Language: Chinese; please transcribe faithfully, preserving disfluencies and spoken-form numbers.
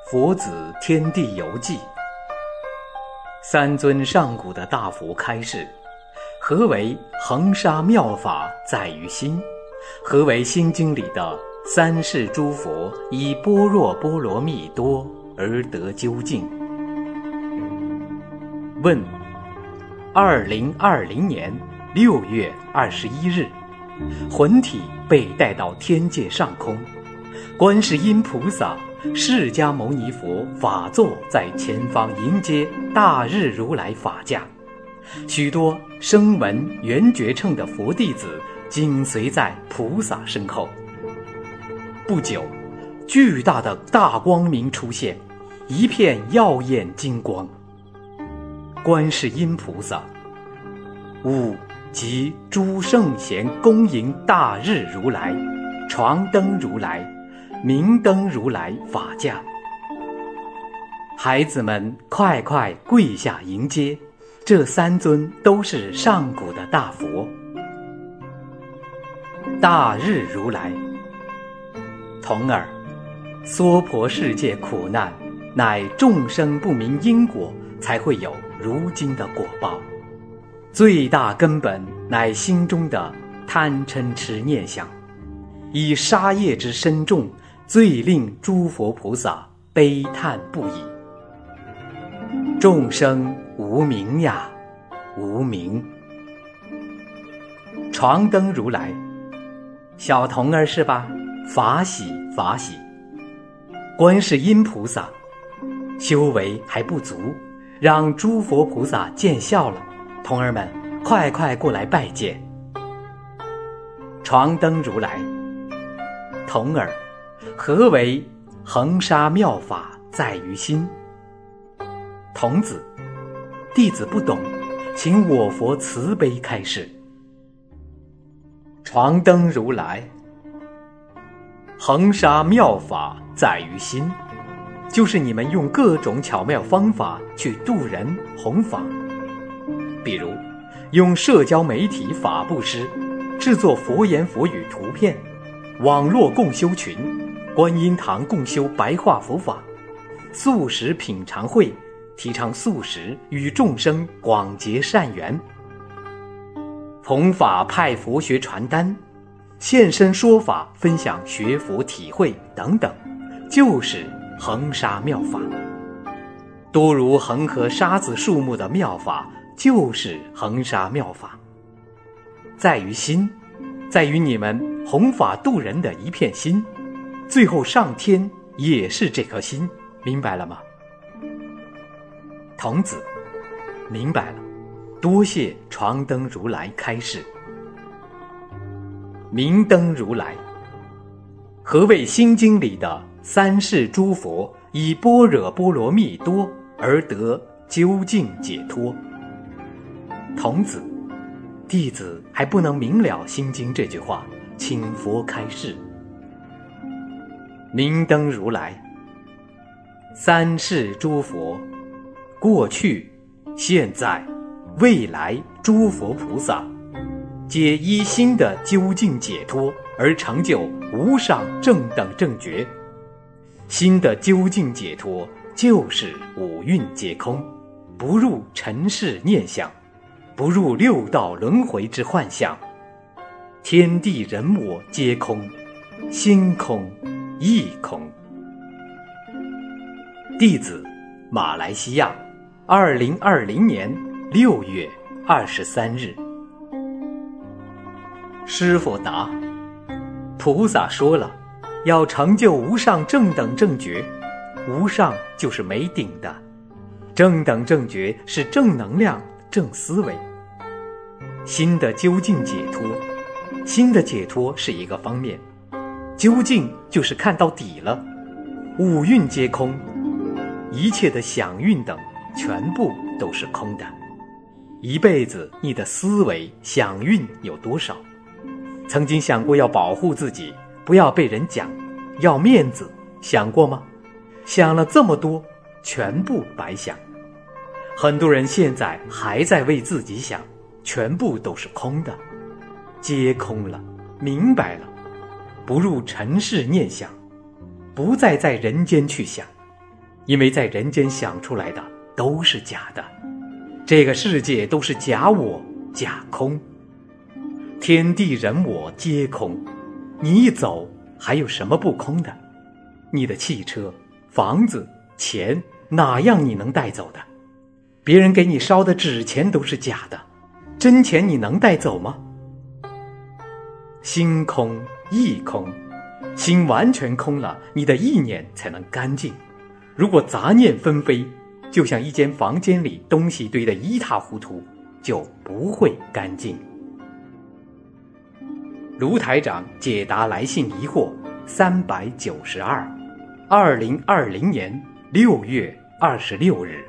佛子天地游记。三尊上古的大佛开示：何为恒沙妙法在于心？何为心经里的三世诸佛以般若波罗蜜多而得究竟？问：二零二零年六月二十一日，魂体被带到天界上空，观世音菩萨、释迦牟尼佛法座在前方迎接大日如来法驾，许多声闻缘觉乘的佛弟子紧随在菩萨身后。不久，巨大的大光明出现，一片耀眼金光。观世音菩萨、吾及诸圣贤恭迎大日如来、床灯如来、明灯如来法驾。孩子们快快跪下迎接，这三尊都是上古的大佛。大日如来：童儿，娑婆世界苦难，乃众生不明因果，才会有如今的果报。最大根本乃心中的贪嗔痴念想，以杀业之深重，最令诸佛菩萨悲叹不已。众生无明呀，无明。床灯如来：小童儿是吧？法喜法喜。观世音菩萨：修为还不足，让诸佛菩萨见笑了，童儿们快快过来拜见。床灯如来：童儿，何为恒沙妙法在于心？童子：弟子不懂，请我佛慈悲开示。床灯如来：恒沙妙法在于心，就是你们用各种巧妙方法去度人弘法，比如用社交媒体法布施，制作佛言佛语图片，网络共修群，观音堂共修白话佛法，素食品尝会，提倡素食，与众生广结善缘，弘法派佛学传单，现身说法，分享学佛体会等等，就是恒沙妙法。多如恒河沙子树木的妙法，就是恒沙妙法。在于心，在于你们弘法度人的一片心，最后上天也是这颗心，明白了吗？童子：明白了，多谢床灯如来开示。明灯如来：何谓心经里的三世诸佛以般若波罗蜜多而得究竟解脱？童子：弟子还不能明了心经这句话，请佛开示。明灯如来：三世诸佛，过去、现在、未来诸佛菩萨，皆依心的究竟解脱而成就无上正等正觉。心的究竟解脱就是五蕴皆空，不入尘世念想，不入六道轮回之幻象，天地人我皆空，心空亦空。弟子：马来西亚，二零二零年六月二十三日。师父答：菩萨说了，要成就无上正等正觉，无上就是没顶的，正等正觉是正能量、正思维。心的究竟解脱，心的解脱是一个方面，究竟就是看到底了，五蕴皆空，一切的想运等全部都是空的。一辈子你的思维想运有多少？曾经想过要保护自己，不要被人讲，要面子，想过吗？想了这么多，全部白想。很多人现在还在为自己想，全部都是空的，皆空了，明白了，不入尘世念想，不再在人间去想， 因为在人间想出来的都是假的，这个世界都是假我假空，天地人我皆空，你一走还有什么不空的？你的汽车、房子、钱，哪样你能带走的？别人给你烧的纸钱都是假的，真钱你能带走吗？心空意空，心完全空了，你的意念才能干净。如果杂念纷飞，就像一间房间里东西堆得一塌糊涂，就不会干净。卢台长解答来信疑惑三百九十二，二零二零年六月二十六日。